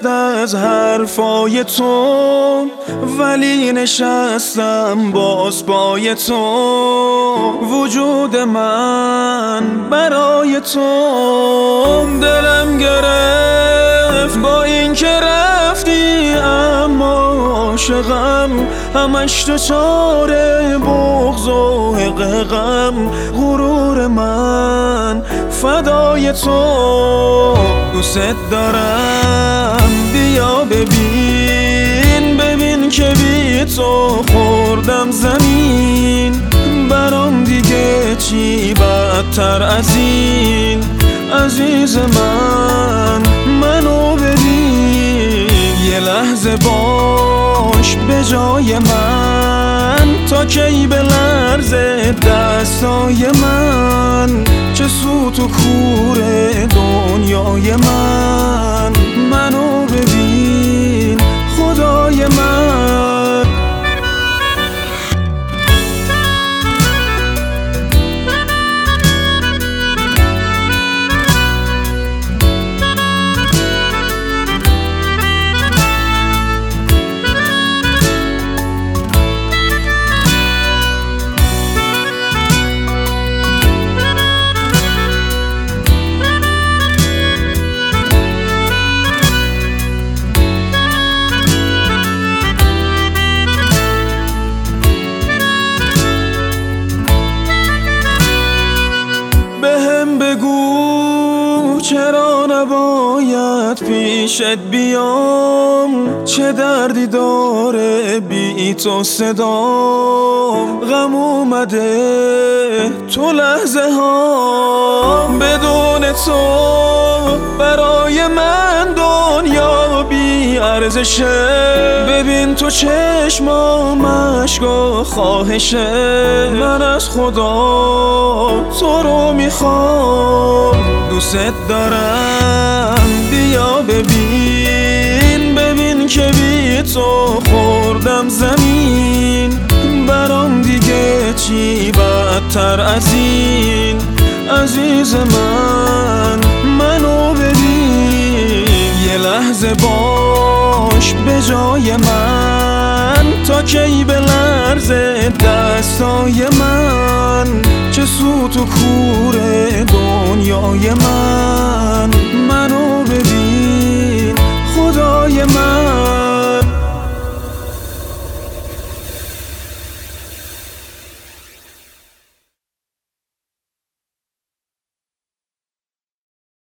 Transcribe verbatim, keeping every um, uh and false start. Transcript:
گرفت از حرفای تو، ولی نشستم باز پای تو. وجود من برای تو دلم گرفت با این که رفتی، اما عاشقم همش دچار بغض و غم. غرور من فدای تو، دوست دارم بیا ببین، ببین که بی تو خوردم زمین. برام دیگه چی بدتر از این، عزیز من منو ببین. یه لحظه باش به جای من، تا کی بلرزه دستای من. چه سوت و کور دنیای من، منو ببین خدای من. چرا نباید پیشت بیام، چه دردی داره بی تو صدام. غم اومده تو لحظه ها، بدون تو برای من دنیا بی ارزشه. ببین تو چشمام اشک و خواهشه، من از خدا تو رو میخوام. دوست دارم بیا ببین، ببین که بی تو خوردم زمین. برام دیگه چی بدتر از این، عزیز من منو ببین. یه لحظه باش به جای من، تا کی بلرزه دستای من. چه سوت و کور